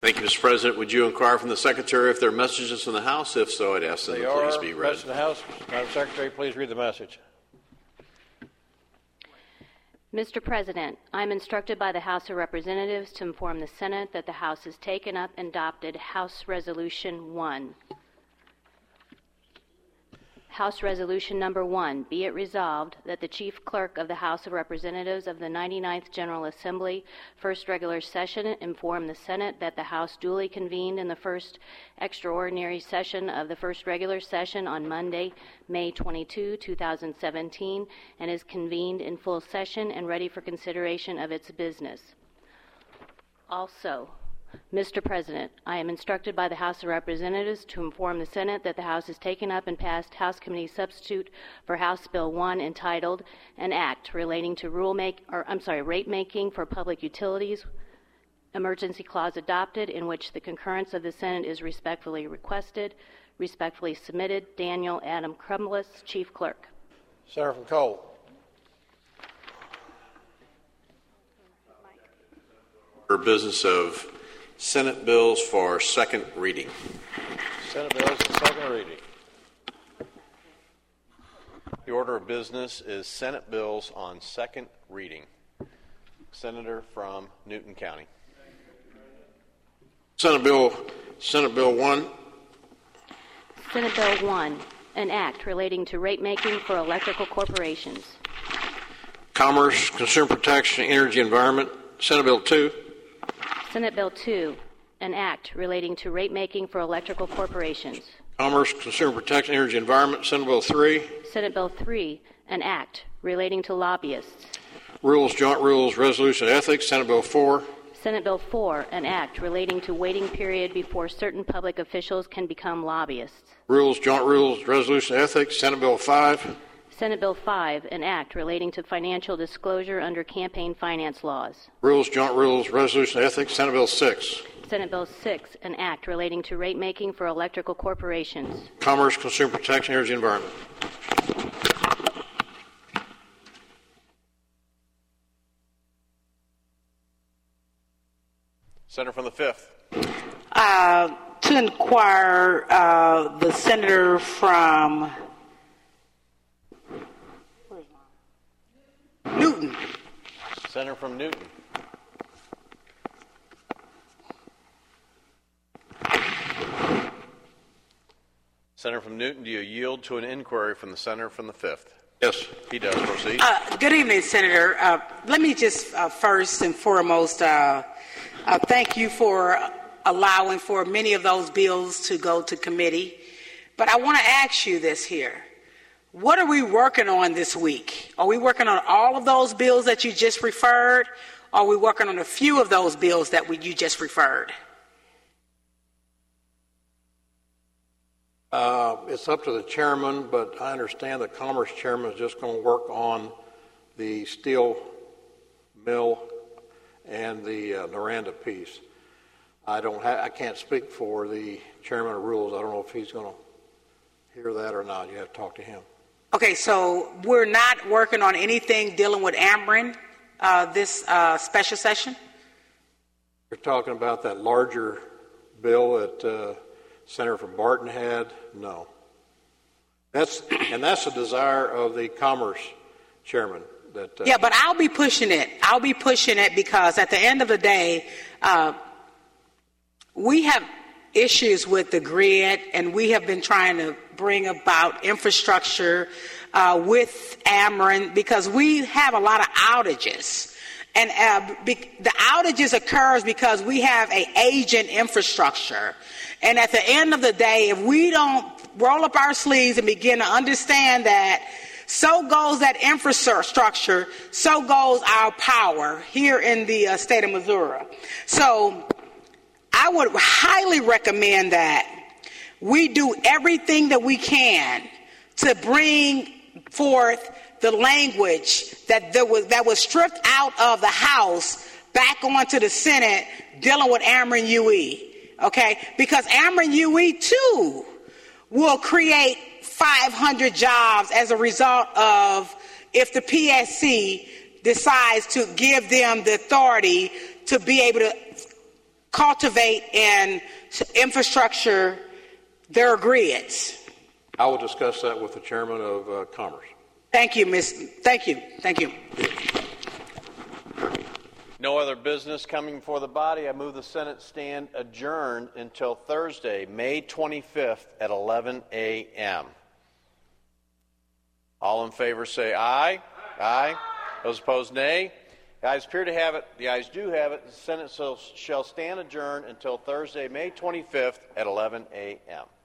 Thank you, Mr. President. Would you inquire from the Secretary if there are messages in the House? If so, I'd ask them to please be read. Message in the House. Madam Secretary, please read the message. Mr. President, I am instructed by the House of Representatives to inform the Senate that the House has taken up and adopted House Resolution 1. House Resolution Number 1, be it resolved that the Chief Clerk of the House of Representatives of the 99th General Assembly, first regular session, inform the Senate that the House duly convened in the first extraordinary session of the first regular session on Monday, May 22, 2017, and is convened in full session and ready for consideration of its business. Also, Mr. President, I am instructed by the House of Representatives to inform the Senate that the House has taken up and passed House Committee Substitute for House Bill 1 entitled An Act Relating to Rate Making for Public Utilities, Emergency Clause adopted, in which the concurrence of the Senate is respectfully requested. Respectfully submitted, Daniel Adam Crumless, Chief Clerk. Senator from Cole. For business of Senate bills for second reading. Senate bills for second reading. The order of business is Senate bills on second reading. Senator from Newton County. Senate Bill 1. Senate Bill 1, an act relating to rate making for electrical corporations. Commerce, Consumer Protection, Energy, Environment. Senate Bill 2. Senate Bill 2, an act relating to rate making for electrical corporations. Commerce, Consumer Protection, Energy, Environment. Senate Bill 3. Senate Bill 3, an act relating to lobbyists. Rules, Joint Rules, Resolution Ethics. Senate Bill 4. Senate Bill 4, an act relating to waiting period before certain public officials can become lobbyists. Rules, Joint Rules, Resolution Ethics. Senate Bill 5. Senate Bill 5, an act relating to financial disclosure under campaign finance laws. Rules, Joint Rules, Resolution Ethics. Senate Bill 6. Senate Bill 6, an act relating to rate making for electrical corporations. Commerce, Consumer Protection, Energy, Environment. Senator from the 5th. To inquire, the senator from Newton. Senator from Newton. Senator from Newton, do you yield to an inquiry from the senator from the 5th? Yes. He does. Proceed. Good evening, Senator. Let me just first and foremost thank you for allowing for many of those bills to go to committee. But I want to ask you this here. What are we working on this week? Are we working on all of those bills that you just referred? Or are we working on a few of those bills that you just referred? It's up to the chairman, but I understand the Commerce chairman is just going to work on the steel mill and the Noranda piece. I can't speak for the chairman of rules. I don't know if he's going to hear that or not. You have to talk to him. Okay, so we're not working on anything dealing with Ameren this special session? You're talking about that larger bill that Senator from Barton had? No. That's the desire of the Commerce chairman. Yeah, but I'll be pushing it. I'll be pushing it because at the end of the day, we have issues with the grid, and we have been trying to bring about infrastructure with Ameren because we have a lot of outages. And the outages occurs because we have an aging infrastructure. And at the end of the day, if we don't roll up our sleeves and begin to understand that so goes that infrastructure, so goes our power here in the state of Missouri. So I would highly recommend that we do everything that we can to bring forth the language that was stripped out of the House back onto the Senate dealing with Ameren UE. Okay? Because Ameren UE, too, will create 500 jobs as a result of if the PSC decides to give them the authority to be able to cultivate and infrastructure their grids. I will discuss that with the chairman of Commerce. Thank you, Thank you. No other business coming before the body. I move the Senate stand adjourned until Thursday, May 25th at 11 a.m. All in favor say aye. Aye. Those opposed, nay. The ayes appear to have it. The ayes do have it. The Senate shall stand adjourned until Thursday, May 25th at 11 a.m.